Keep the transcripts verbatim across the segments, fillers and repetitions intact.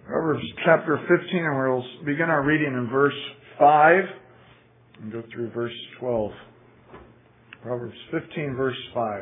Proverbs chapter fifteen, and we'll begin our reading in verse five and go through verse twelve. Proverbs fifteen, verse five.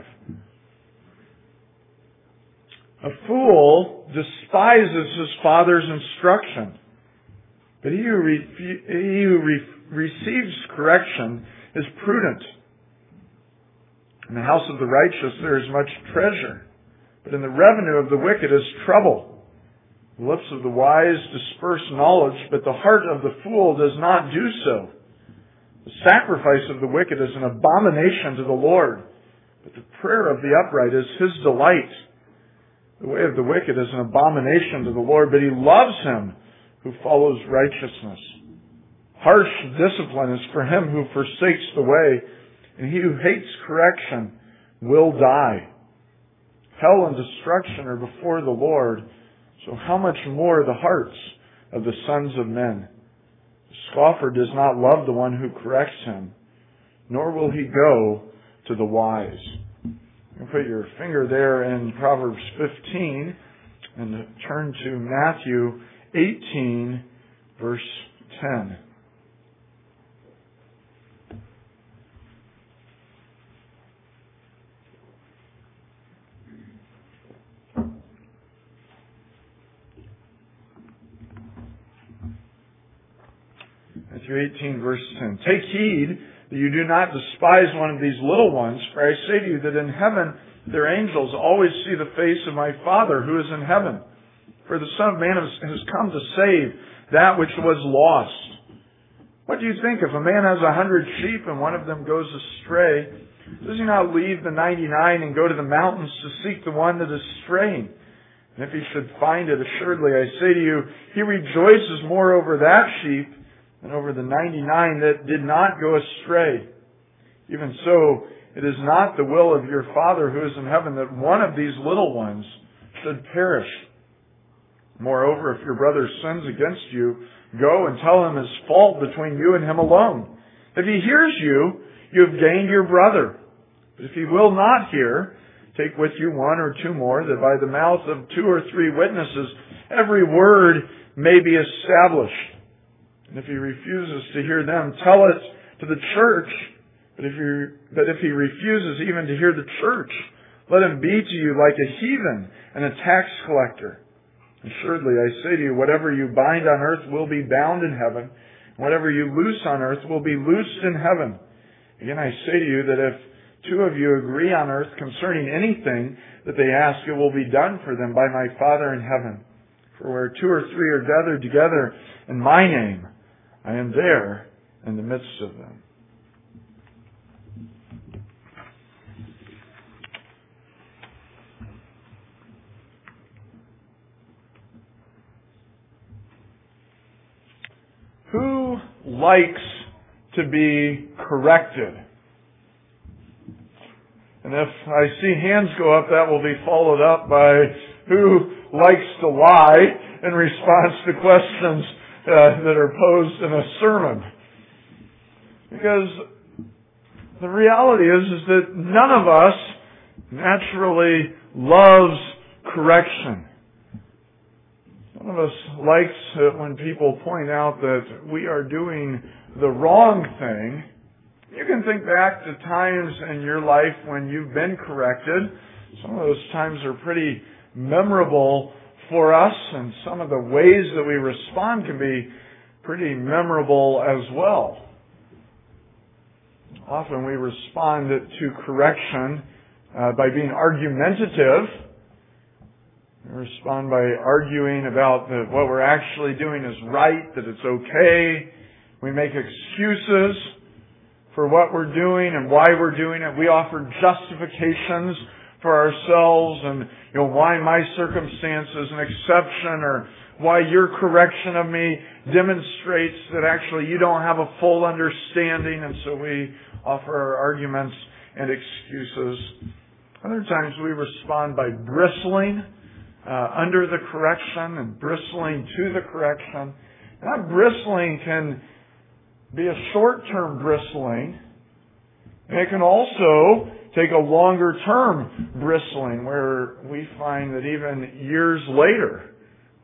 A fool despises his father's instruction, but he who, re- he who re- receives correction is prudent. In the house of the righteous there is much treasure, but in the revenue of the wicked is trouble. The lips of the wise disperse knowledge, but the heart of the fool does not do so. The sacrifice of the wicked is an abomination to the Lord, but the prayer of the upright is his delight. The way of the wicked is an abomination to the Lord, but he loves him who follows righteousness. Harsh discipline is for him who forsakes the way, and he who hates correction will die. Hell and destruction are before the Lord, so how much more the hearts of the sons of men? The scoffer does not love the one who corrects him, nor will he go to the wise. You put your finger there in Proverbs fifteen and turn to Matthew eighteen, verse ten. Matthew eighteen, verse ten. Take heed that you do not despise one of these little ones, for I say to you that in heaven their angels always see the face of my Father who is in heaven. For the Son of Man has, has come to save that which was lost. What do you think? If a man has a hundred sheep and one of them goes astray, does he not leave the ninety-nine and go to the mountains to seek the one that is straying? And if he should find it, assuredly I say to you, he rejoices more over that sheep and over the ninety-nine that did not go astray. Even so, it is not the will of your Father who is in heaven that one of these little ones should perish. Moreover, if your brother sins against you, go and tell him his fault between you and him alone. If he hears you, you have gained your brother. But if he will not hear, take with you one or two more, that by the mouth of two or three witnesses every word may be established. And if he refuses to hear them, tell it to the church. But if he, but if he refuses even to hear the church, let him be to you like a heathen and a tax collector. Assuredly, I say to you, whatever you bind on earth will be bound in heaven, and whatever you loose on earth will be loosed in heaven. Again, I say to you that if two of you agree on earth concerning anything that they ask, it will be done for them by my Father in heaven. For where two or three are gathered together in my name, I am there in the midst of them. Who likes to be corrected? And if I see hands go up, that will be followed up by who likes to lie in response to questions Uh, that are posed in a sermon. Because the reality is, is that none of us naturally loves correction. None of us likes it when people point out that we are doing the wrong thing. You can think back to times in your life when you've been corrected. Some of those times are pretty memorable for us, and some of the ways that we respond can be pretty memorable as well. Often we respond to correction uh, by being argumentative. We respond by arguing about that what we're actually doing is right, that it's okay. We make excuses for what we're doing and why we're doing it. We offer justifications for ourselves, and you know, why my circumstance is an exception, or why your correction of me demonstrates that actually you don't have a full understanding, and so we offer our arguments and excuses. Other times we respond by bristling uh, under the correction and bristling to the correction. And that bristling can be a short-term bristling, and it can also take a longer term bristling where we find that even years later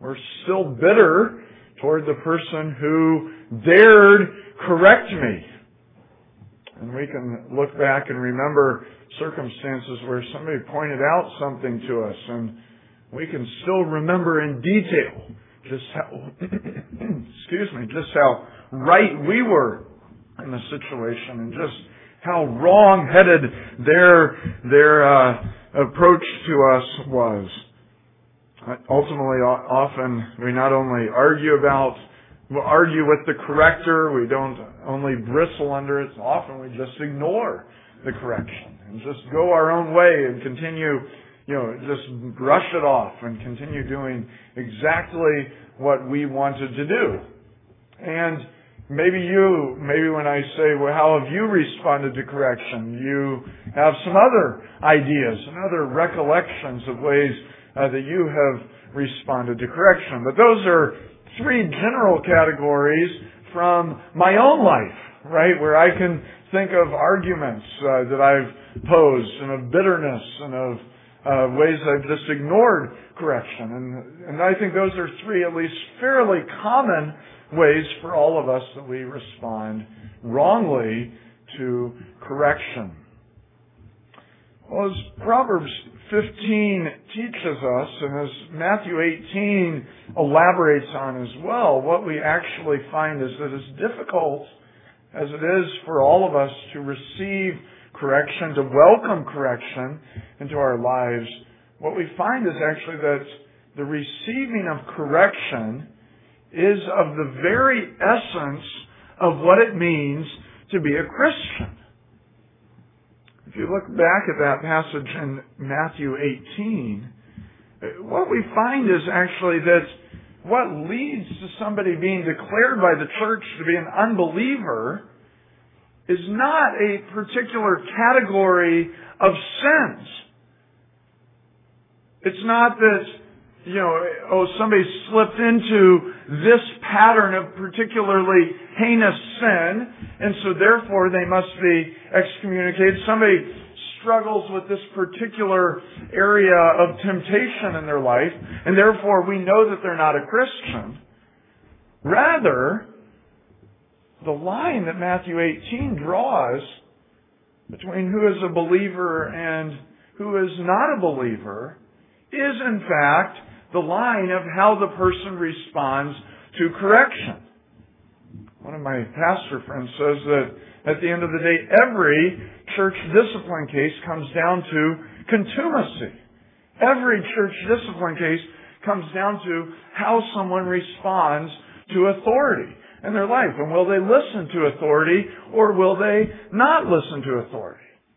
We're still bitter toward the person who dared correct me. And we can look back and remember circumstances where somebody pointed out something to us, and we can still remember in detail just how, excuse me, just how right we were in the situation, and just how wrong-headed their their uh, approach to us was. Ultimately, often we not only argue about, we argue with the corrector, we don't only bristle under it, often we just ignore the correction and just go our own way and continue, you know, just brush it off and continue doing exactly what we wanted to do. And maybe you, maybe when I say, well, how have you responded to correction? You have some other ideas and other recollections of ways uh, that you have responded to correction. But those are three general categories from my own life, right? Where I can think of arguments uh, that I've posed, and of bitterness, and of uh, ways I've just ignored correction. And, and I think those are three at least fairly common ways for all of us that we respond wrongly to correction. Well, as Proverbs fifteen teaches us, and as Matthew eighteen elaborates on as well, what we actually find is that as difficult as it is for all of us to receive correction, to welcome correction into our lives, what we find is actually that the receiving of correction is of the very essence of what it means to be a Christian. If you look back at that passage in Matthew eighteen, what we find is actually that what leads to somebody being declared by the church to be an unbeliever is not a particular category of sins. It's not that, you know, oh, somebody slipped into this pattern of particularly heinous sin, and so therefore they must be excommunicated. Somebody struggles with this particular area of temptation in their life, and therefore we know that they're not a Christian. Rather, the line that Matthew eighteen draws between who is a believer and who is not a believer is, in fact, the line of how the person responds to correction. One of my pastor friends says that at the end of the day, every church discipline case comes down to contumacy. Every church discipline case comes down to how someone responds to authority in their life. And will they listen to authority, or will they not listen to authority?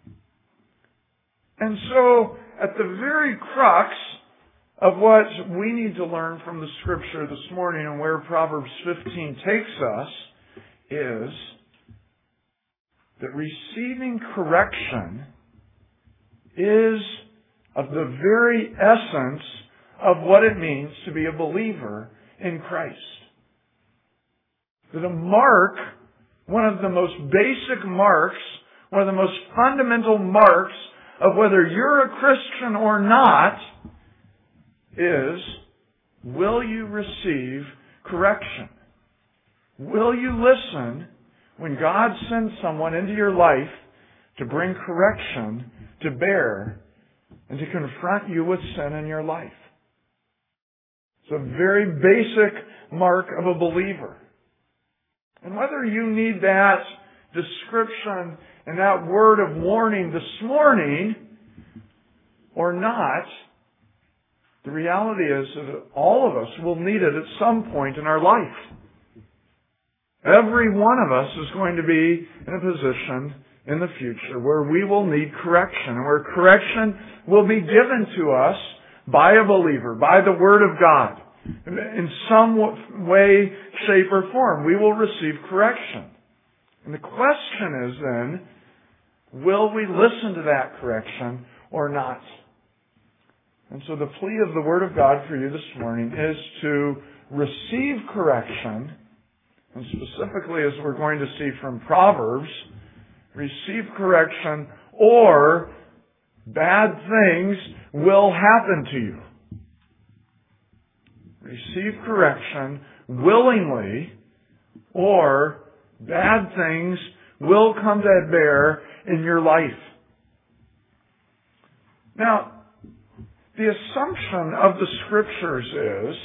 And so, at the very crux of what we need to learn from the Scripture this morning, and where Proverbs fifteen takes us, is that receiving correction is of the very essence of what it means to be a believer in Christ. That a mark, one of the most basic marks, one of the most fundamental marks of whether you're a Christian or not is, will you receive correction? Will you listen when God sends someone into your life to bring correction to bear and to confront you with sin in your life? It's a very basic mark of a believer. And whether you need that description and that word of warning this morning or not, the reality is that all of us will need it at some point in our life. Every one of us is going to be in a position in the future where we will need correction, and where correction will be given to us by a believer, by the Word of God. In some way, shape, or form, we will receive correction. And the question is then, will we listen to that correction or not? And so the plea of the Word of God for you this morning is to receive correction, and specifically, as we're going to see from Proverbs, receive correction or bad things will happen to you. receive correction willingly, or bad things will come to bear in your life. Now, the assumption of the Scriptures is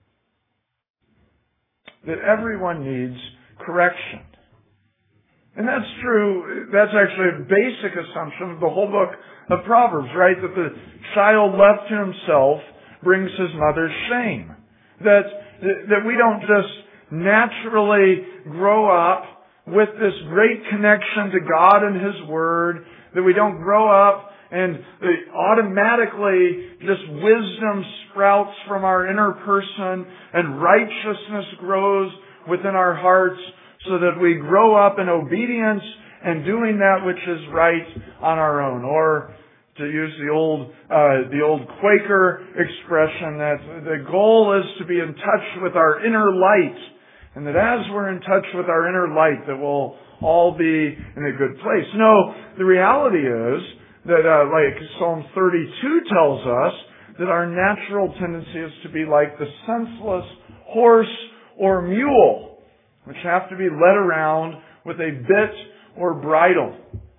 that everyone needs correction. And that's true. That's actually a basic assumption of the whole book of Proverbs, right? That the child left to himself brings his mother's shame. That, that we don't just naturally grow up with this great connection to God and His Word, that we don't grow up and automatically just wisdom sprouts from our inner person and righteousness grows within our hearts so that we grow up in obedience and doing that which is right on our own. Or to use the old, uh, the old Quaker expression, that the goal is to be in touch with our inner light. And that as we're in touch with our inner light, that we'll all be in a good place. No, the reality is that, uh, like Psalm thirty-two tells us, that our natural tendency is to be like the senseless horse or mule, which have to be led around with a bit or bridle.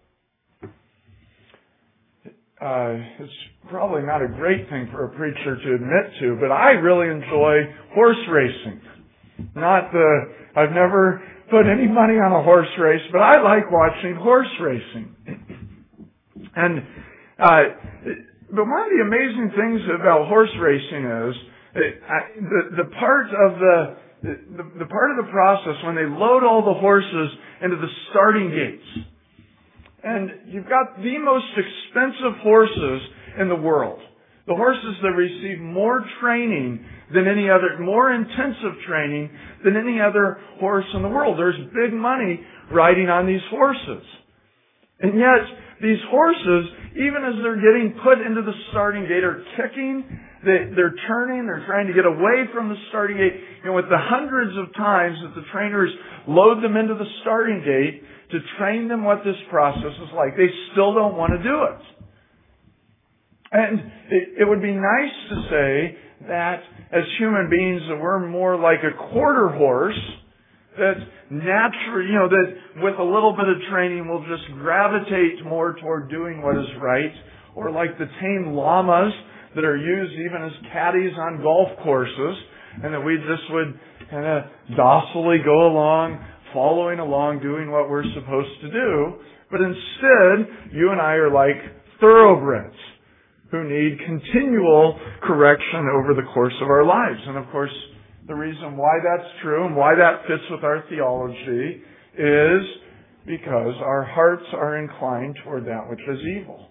Uh, it's probably not a great thing for a preacher to admit to, but I really enjoy horse racing. Not the, I've never put any money on a horse race, but I like watching horse racing. And, uh, but one of the amazing things about horse racing is uh, the, the part of the, the, the part of the process when they load all the horses into the starting gates. And you've got the most expensive horses in the world. The horses that receive more training than any other, more intensive training than any other horse in the world. There's big money riding on these horses. And yet, these horses, even as they're getting put into the starting gate, are kicking, they, they're turning, they're trying to get away from the starting gate. And with the hundreds of times that the trainers load them into the starting gate to train them what this process is like, they still don't want to do it. And it, it would be nice to say that as human beings that we're more like a quarter horse, that naturally, you know, that with a little bit of training we'll just gravitate more toward doing what is right, or like the tame llamas that are used even as caddies on golf courses, and that we just would kind of docilely go along, following along, doing what we're supposed to do. But instead, you and I are like thoroughbreds who need continual correction over the course of our lives. And of course, the reason why that's true and why that fits with our theology is because our hearts are inclined toward that which is evil.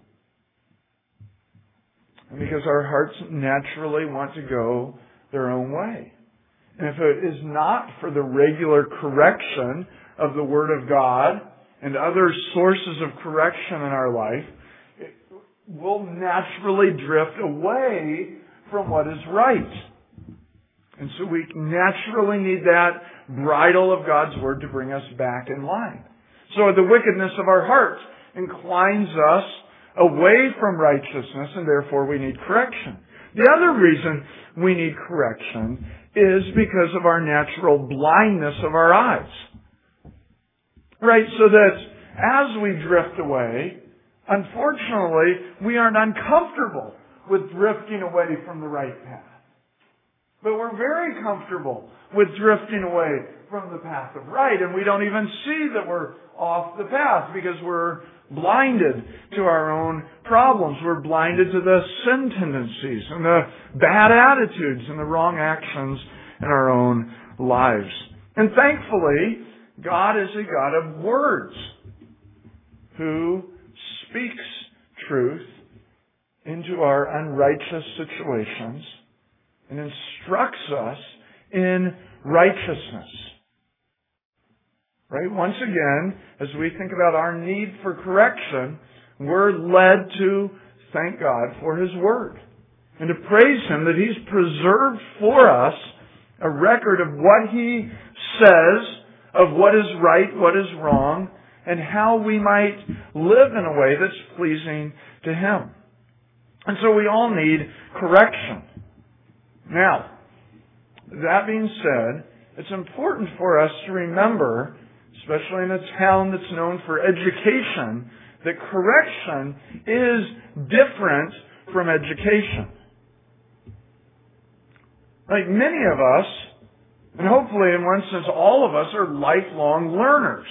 And because our hearts naturally want to go their own way. And if it is not for the regular correction of the Word of God and other sources of correction in our life, we'll naturally drift away from what is right. And so we naturally need that bridle of God's Word to bring us back in line. So the wickedness of our heart inclines us away from righteousness, and therefore we need correction. The other reason we need correction is because of our natural blindness of our eyes. Right? So that as we drift away, unfortunately, we aren't uncomfortable with drifting away from the right path. But we're very comfortable with drifting away from the path of right, and we don't even see that we're off the path because we're blinded to our own problems. We're blinded to the sin tendencies and the bad attitudes and the wrong actions in our own lives. And thankfully, God is a God of words who speaks truth into our unrighteous situations and instructs us in righteousness. Right? Once again, as we think about our need for correction, we're led to thank God for His Word and to praise Him that He's preserved for us a record of what He says, of what is right, what is wrong, and how we might live in a way that's pleasing to Him. And so we all need correction. Now, that being said, it's important for us to remember, especially in a town that's known for education, that correction is different from education. Like many of us, and hopefully in one sense all of us, are lifelong learners.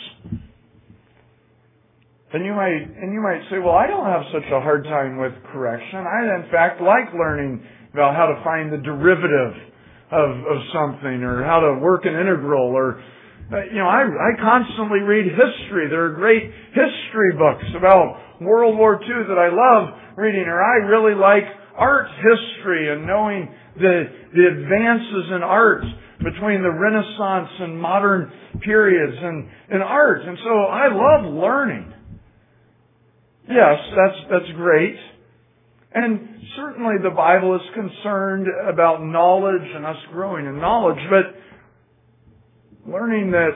And you might, and you might say, well, I don't have such a hard time with correction. I, in fact, like learning about how to find the derivative of, of something, or how to work an integral, or, you know, I, I constantly read history. There are great history books about World War Two that I love reading, or I really like art history and knowing the, the advances in art between the Renaissance and modern periods and, and art. And so I love learning. Yes, that's, that's great. And certainly the Bible is concerned about knowledge and us growing in knowledge, but learning that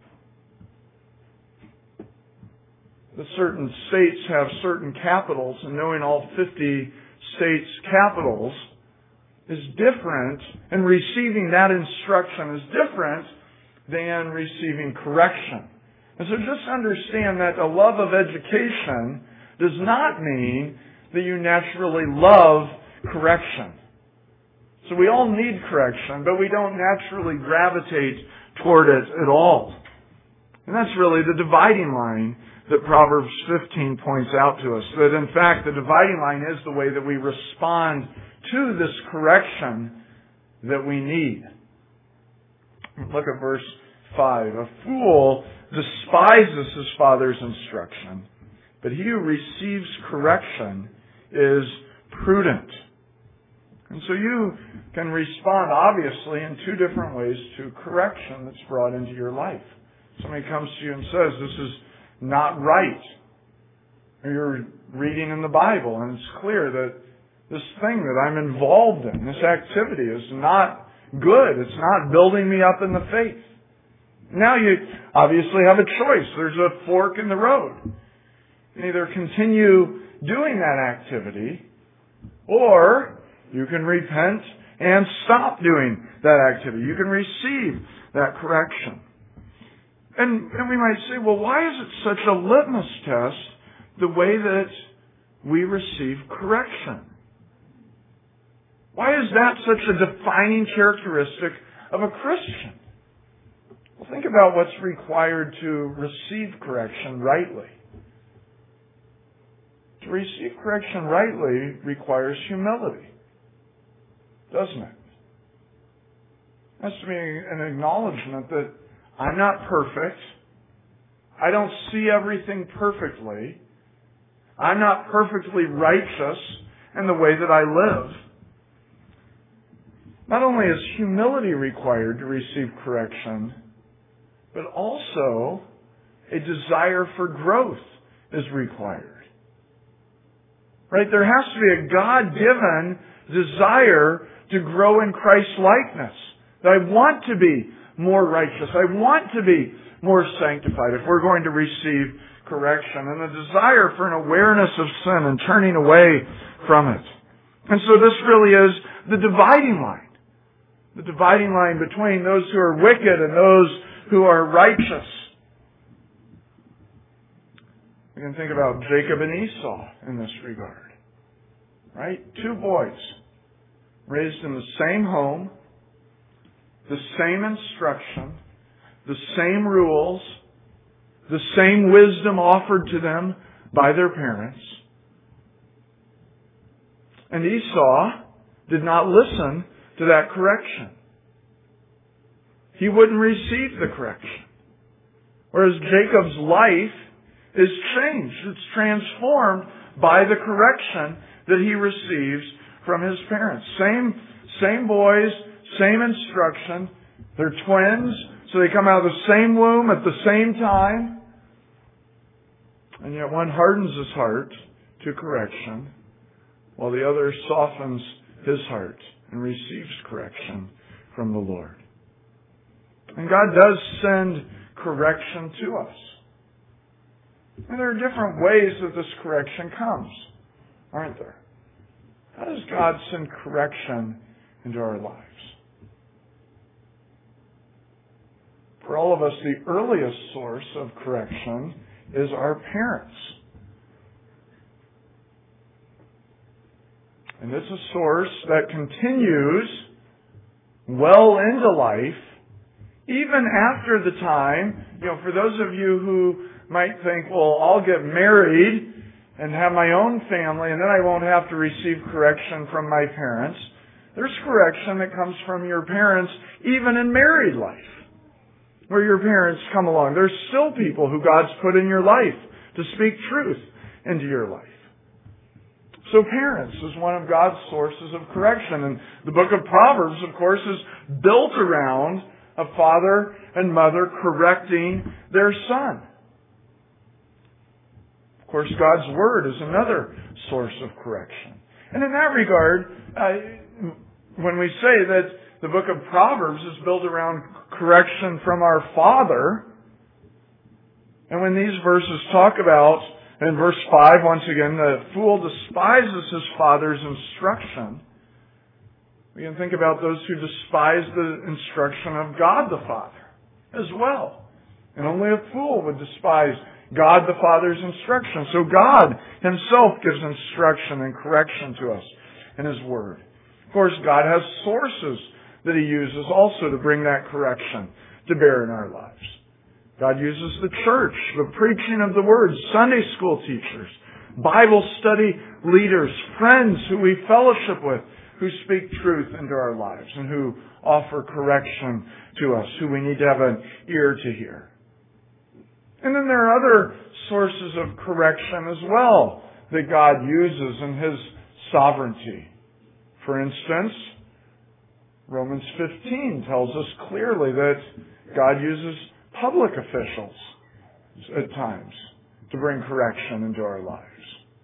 the certain states have certain capitals and knowing all fifty states' capitals is different, and receiving that instruction is different than receiving correction. And so just understand that a love of education does not mean that you naturally love correction. So we all need correction, but we don't naturally gravitate toward it at all. And that's really the dividing line that Proverbs fifteen points out to us. That in fact the dividing line is the way that we respond to this correction that we need. Look at verse five. A fool despises his father's instruction, but he who receives correction is prudent. And so you can respond, obviously, in two different ways to correction that's brought into your life. Somebody comes to you and says, this is not right. Or you're reading in the Bible, and it's clear that this thing that I'm involved in, this activity, is not good. It's not building me up in the faith. Now you obviously have a choice. There's a fork in the road. You can either continue doing that activity, or you can repent and stop doing that activity. You can receive that correction. And, and we might say, well, why is it such a litmus test, the way that we receive correction? Why is that such a defining characteristic of a Christian? Well, think about what's required to receive correction rightly. To receive correction rightly requires humility, doesn't it? It has to be an acknowledgement that I'm not perfect. I don't see everything perfectly. I'm not perfectly righteous in the way that I live. Not only is humility required to receive correction, but also a desire for growth is required. Right? There has to be a God-given desire to grow in Christ's likeness. That I want to be more righteous. I want to be more sanctified if we're going to receive correction. And a desire for an awareness of sin and turning away from it. And so this really is the dividing line. The dividing line between those who are wicked and those who are righteous. We can think about Jacob and Esau in this regard. Right? Two boys raised in the same home, the same instruction, the same rules, the same wisdom offered to them by their parents. And Esau did not listen to that correction. He wouldn't receive the correction. Whereas Jacob's life is changed. It's transformed by the correction that he receives from his parents. Same, same boys, same instruction. They're twins, so they come out of the same womb at the same time. And yet one hardens his heart to correction, while the other softens his heart and receives correction from the Lord. And God does send correction to us. And there are different ways that this correction comes, aren't there? How does God send correction into our lives? For all of us, the earliest source of correction is our parents. And it's a source that continues well into life, even after the time, you know, for those of you who might think, well, I'll get married and have my own family and then I won't have to receive correction from my parents. There's correction that comes from your parents even in married life, where your parents come along. There's still people who God's put in your life to speak truth into your life. So parents is one of God's sources of correction. And the book of Proverbs, of course, is built around a father and mother correcting their son. Of course, God's Word is another source of correction. And in that regard, uh, when we say that the book of Proverbs is built around correction from our Father, and when these verses talk about, in verse five, once again, the fool despises his father's instruction, we can think about those who despise the instruction of God the Father as well. And only a fool would despise God the Father's instruction. So God Himself gives instruction and correction to us in His Word. Of course, God has sources that He uses also to bring that correction to bear in our lives. God uses the church, the preaching of the Word, Sunday school teachers, Bible study leaders, friends who we fellowship with, who speak truth into our lives and who offer correction to us, who we need to have an ear to hear. And then there are other sources of correction as well that God uses in His sovereignty. For instance, Romans fifteen tells us clearly that God uses public officials at times to bring correction into our lives.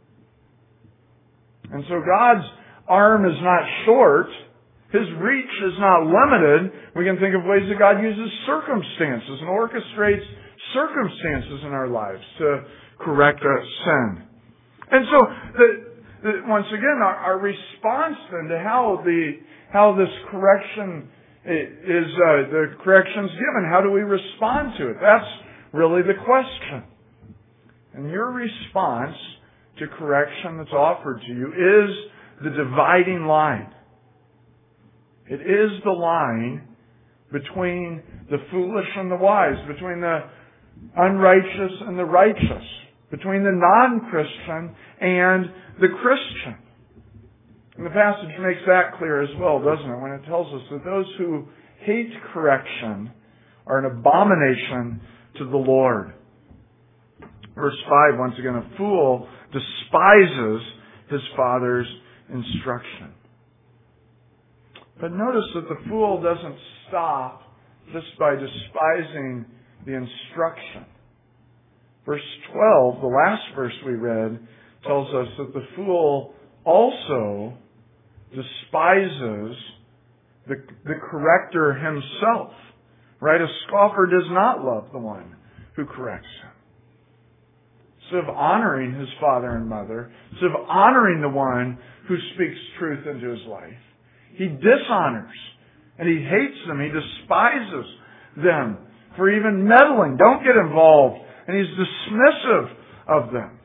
And so God's arm is not short. His reach is not limited. We can think of ways that God uses circumstances and orchestrates circumstances in our lives to correct our sin. And so, the, the, once again, our, our response then to how the how this correction is uh, the correction's given. How do we respond to it? That's really the question. And your response to correction that's offered to you is the dividing line. It is the line between the foolish and the wise, between the unrighteous and the righteous, between the non-Christian and the Christian. And the passage makes that clear as well, doesn't it, when it tells us that those who hate correction are an abomination to the Lord. Verse five, once again, a fool despises his father's instruction. But notice that the fool doesn't stop just by despising the instruction. Verse twelve, the last verse we read, tells us that the fool also despises the, the corrector himself. Right? A scoffer does not love the one who corrects him. Instead of honoring his father and mother, instead of honoring the one who speaks truth into his life, he dishonors and he hates them. He despises them for even meddling. Don't get involved. And he's dismissive of them.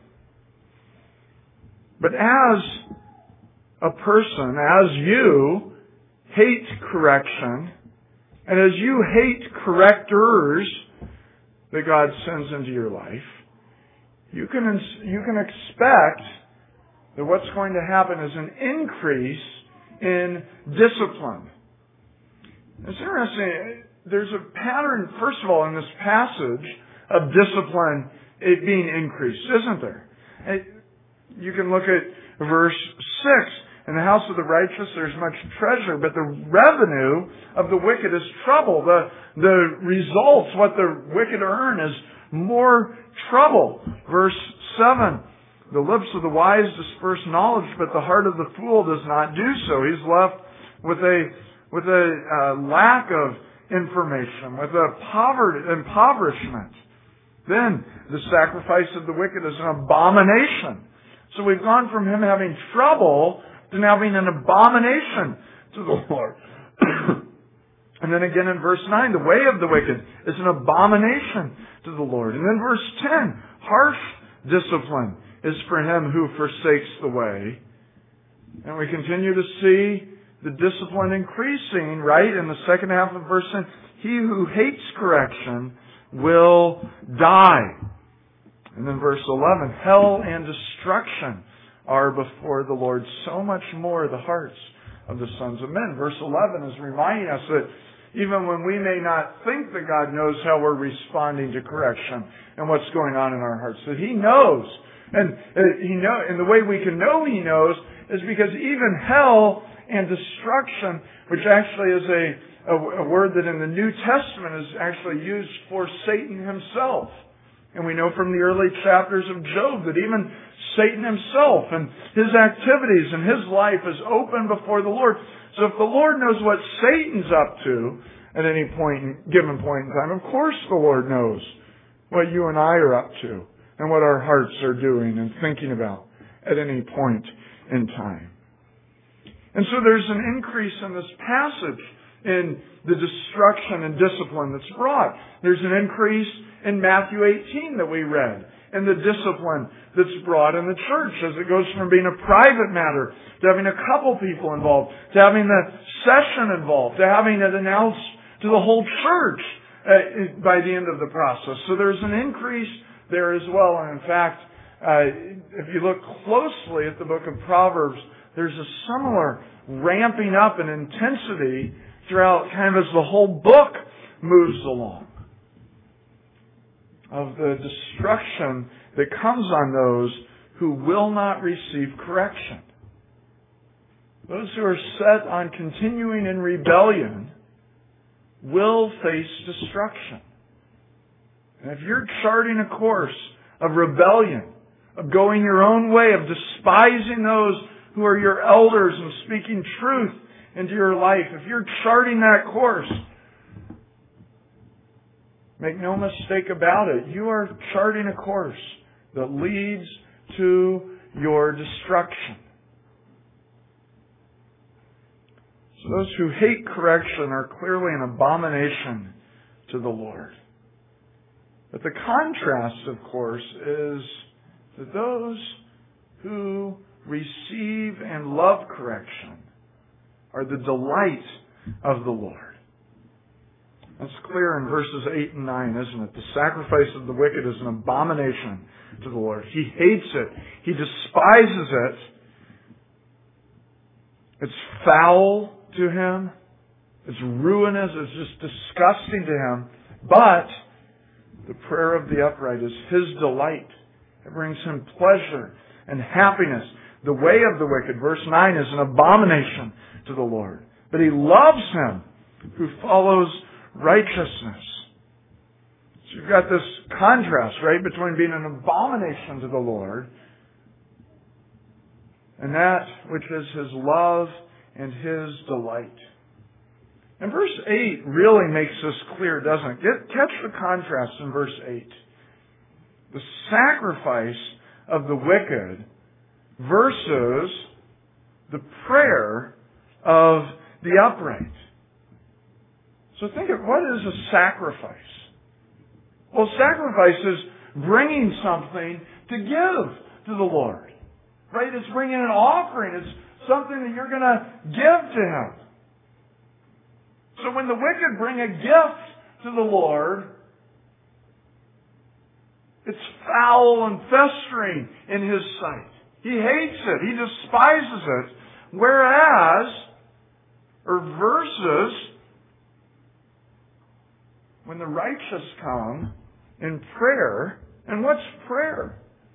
But as a person, as you hate correction, and as you hate correctors that God sends into your life, you can, you can expect that what's going to happen is an increase in discipline. It's interesting. There's a pattern, first of all, in this passage of discipline, it being increased, isn't there? It, you can look at verse six. In the house of the righteous there's much treasure, but the revenue of the wicked is trouble. The, the results, what the wicked earn, is more trouble. Verse seven. The lips of the wise disperse knowledge, but the heart of the fool does not do so. He's left with a with a uh, lack of information, with a poverty, impoverishment. Then the sacrifice of the wicked is an abomination. So we've gone from him having trouble to now being an abomination to the Lord. And then again in verse nine, the way of the wicked is an abomination to the Lord. And then verse ten, harsh discipline is for him who forsakes the way. And we continue to see the discipline increasing, right? In the second half of verse ten, he who hates correction will die. And then verse eleven, hell and destruction are before the Lord, so much more the hearts of the sons of men. Verse eleven is reminding us that even when we may not think that God knows how we're responding to correction and what's going on in our hearts, that He knows. And He know, and the way we can know He knows is because even hell and destruction, which actually is a, a, a word that in the New Testament is actually used for Satan himself. And we know from the early chapters of Job that even Satan himself and his activities and his life is open before the Lord. So if the Lord knows what Satan's up to at any point, given point in time, of course the Lord knows what you and I are up to and what our hearts are doing and thinking about at any point in time. And so there's an increase in this passage in the destruction and discipline that's brought. There's an increase in Matthew eighteen that we read, and the discipline that's brought in the church as it goes from being a private matter to having a couple people involved, to having the session involved, to having it announced to the whole church uh, by the end of the process. So there's an increase there as well. And in fact, uh, if you look closely at the book of Proverbs, there's a similar ramping up in intensity throughout kind of as the whole book moves along, of the destruction that comes on those who will not receive correction. Those who are set on continuing in rebellion will face destruction. And if you're charting a course of rebellion, of going your own way, of despising those who are your elders and speaking truth into your life, if you're charting that course, make no mistake about it, you are charting a course that leads to your destruction. So those who hate correction are clearly an abomination to the Lord. But the contrast, of course, is that those who receive and love correction are the delight of the Lord. That's clear in verses eight and nine, isn't it? The sacrifice of the wicked is an abomination to the Lord. He hates it. He despises it. It's foul to Him. It's ruinous. It's just disgusting to Him. But the prayer of the upright is His delight. It brings Him pleasure and happiness. The way of the wicked, verse nine, is an abomination to the Lord. But He loves him who follows righteousness. So you've got this contrast, right, between being an abomination to the Lord and that which is His love and His delight. And verse eight really makes this clear, doesn't it? Get, catch the contrast in verse eight. The sacrifice of the wicked versus the prayer of the upright. So think of, what is a sacrifice? Well, sacrifice is bringing something to give to the Lord. Right? It's bringing an offering. It's something that you're going to give to Him. So when the wicked bring a gift to the Lord, it's foul and festering in His sight. He hates it. He despises it. Whereas, or versus, when the righteous come in prayer, and what's prayer?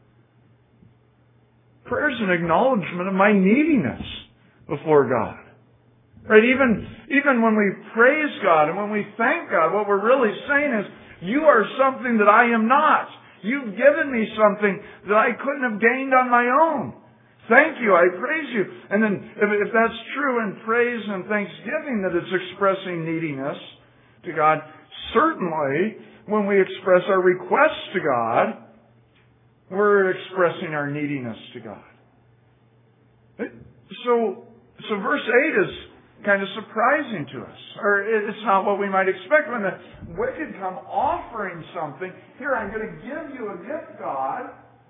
Prayer is an acknowledgement of my neediness before God. Right? Even, even when we praise God and when we thank God, what we're really saying is, you are something that I am not. You've given me something that I couldn't have gained on my own. Thank you. I praise you. And then if, if that's true in praise and thanksgiving that it's expressing neediness to God, certainly when we express our requests to God, we're expressing our neediness to God. So, so verse eight is kind of surprising to us. Or it's not what we might expect when the wicked come offering something. Here, I'm going to give you a gift, God.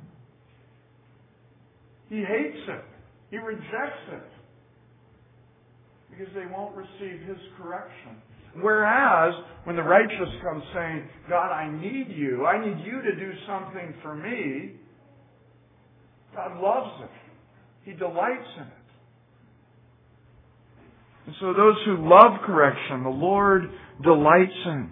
He hates it. He rejects it. Because they won't receive His correction. Whereas, when the righteous come saying, God, I need you. I need you to do something for me. God loves it. He delights in it. And so those who love correction, the Lord delights in.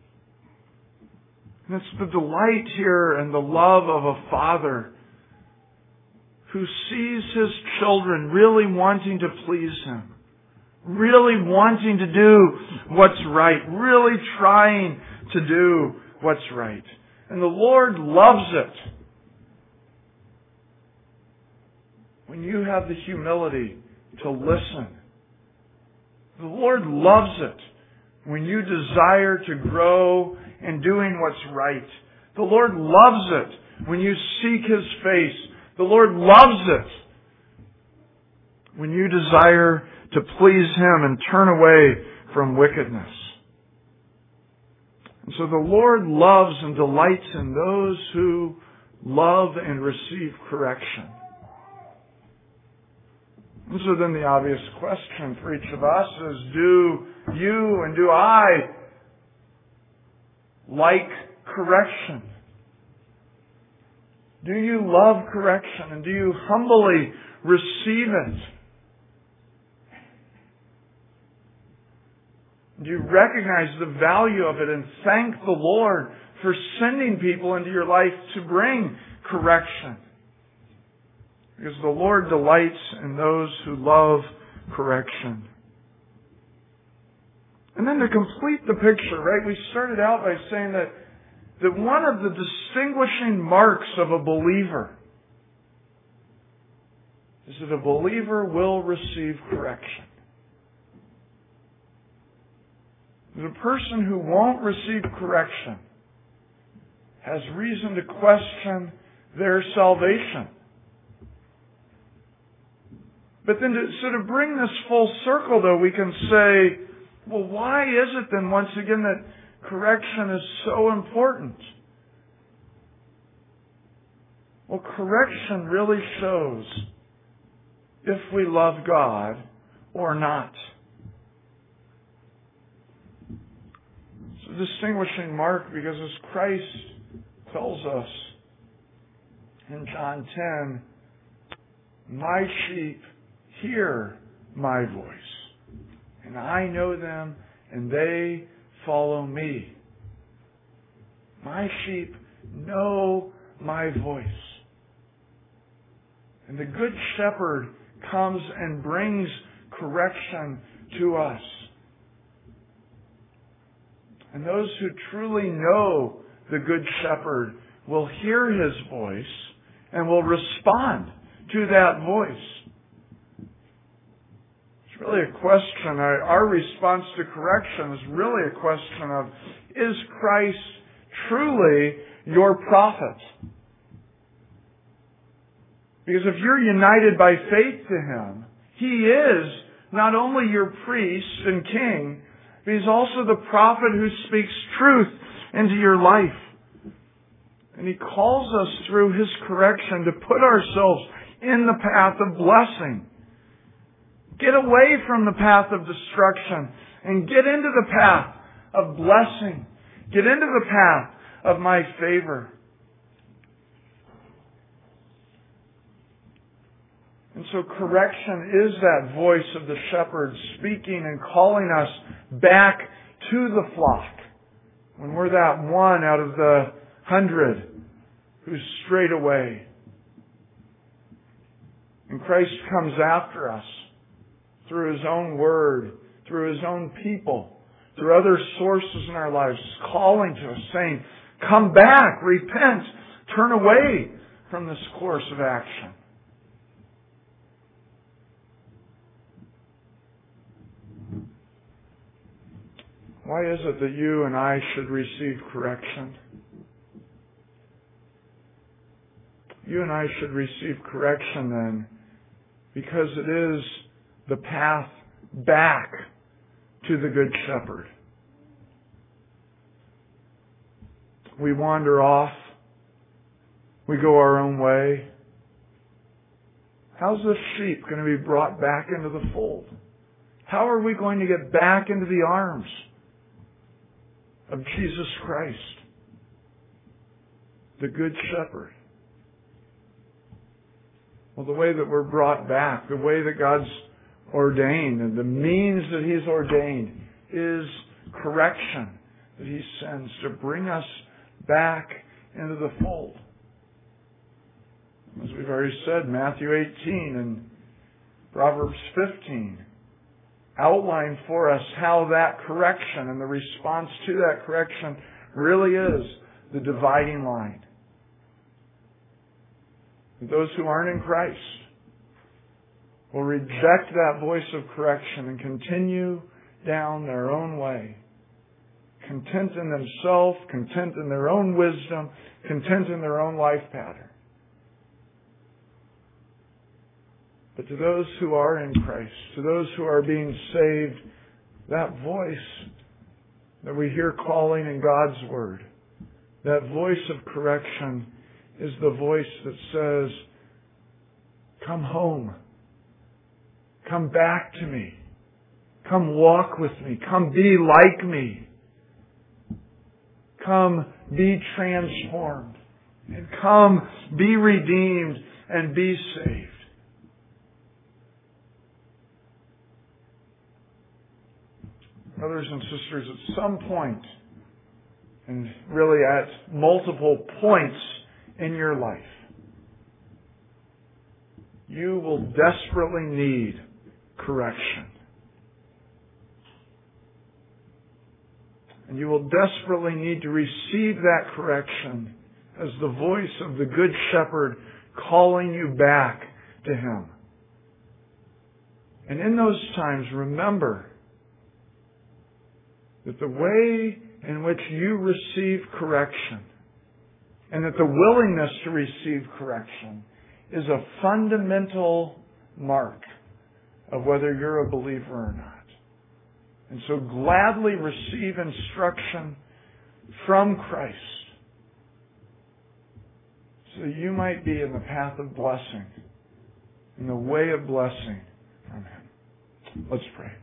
And it's the delight here and the love of a father who sees his children really wanting to please Him. Really wanting to do what's right. Really trying to do what's right. And the Lord loves it when you have the humility to listen. The Lord loves it when you desire to grow in doing what's right. The Lord loves it when you seek His face. The Lord loves it when you desire to please Him and turn away from wickedness. And so the Lord loves and delights in those who love and receive correction. And so then the obvious question for each of us is, do you and do I like correction? Do you love correction and do you humbly receive it? Do you recognize the value of it and thank the Lord for sending people into your life to bring correction? Because the Lord delights in those who love correction. And then to complete the picture, right, we started out by saying that, that one of the distinguishing marks of a believer is that a believer will receive correction. The person who won't receive correction has reason to question their salvation. But then to sort of bring this full circle, though, we can say, well, why is it then, once again, that correction is so important? Well, correction really shows if we love God or not. It's a distinguishing mark because as Christ tells us in John ten, my sheep hear my voice, and I know them, and they follow me. My sheep know my voice. And the Good Shepherd comes and brings correction to us. And those who truly know the Good Shepherd will hear His voice and will respond to that voice. It's really a question. Our response to correction is really a question of, is Christ truly your prophet? Because if you're united by faith to Him, He is not only your priest and king, but He's also the prophet who speaks truth into your life. And He calls us through His correction to put ourselves in the path of blessing. Get away from the path of destruction and get into the path of blessing. Get into the path of my favor. And so correction is that voice of the shepherd speaking and calling us back to the flock. When we're that one out of the hundred who's strayed away. And Christ comes after us through His own word, through His own people, through other sources in our lives, calling to us, saying, come back, repent, turn away from this course of action. Why is it that you and I should receive correction? You and I should receive correction then because it is the path back to the Good Shepherd. We wander off. We go our own way. How's this sheep going to be brought back into the fold? How are we going to get back into the arms of Jesus Christ, the Good Shepherd? Well, the way that we're brought back, the way that God's ordained, and the means that He's ordained is correction that He sends to bring us back into the fold. As we've already said, Matthew eighteen and Proverbs fifteen outline for us how that correction and the response to that correction really is the dividing line. Those who aren't in Christ will reject that voice of correction and continue down their own way, content in themselves, content in their own wisdom, content in their own life pattern. But to those who are in Christ, to those who are being saved, that voice that we hear calling in God's Word, that voice of correction is the voice that says, come home. Come back to me. Come walk with me. Come be like me. Come be transformed. And come be redeemed and be saved. Brothers and sisters, at some point, and really at multiple points in your life, you will desperately need correction. And you will desperately need to receive that correction as the voice of the Good Shepherd calling you back to Him. And in those times, remember that the way in which you receive correction and that the willingness to receive correction is a fundamental mark of whether you're a believer or not. And so gladly receive instruction from Christ so that you might be in the path of blessing, in the way of blessing from Him. Let's pray.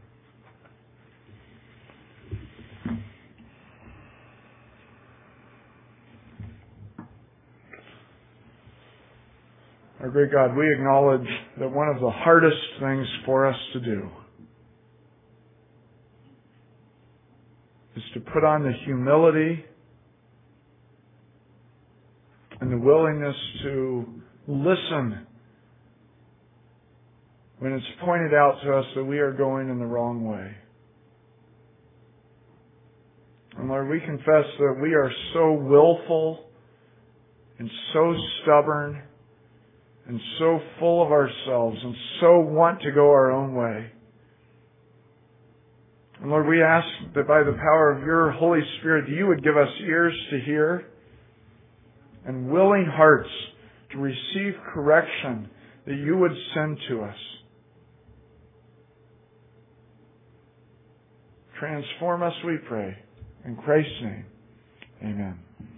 Our great God, we acknowledge that one of the hardest things for us to do is to put on the humility and the willingness to listen when it's pointed out to us that we are going in the wrong way. And Lord, we confess that we are so willful and so stubborn and so full of ourselves and so want to go our own way. And Lord, we ask that by the power of your Holy Spirit, you would give us ears to hear and willing hearts to receive correction that you would send to us. Transform us, we pray. In Christ's name, amen.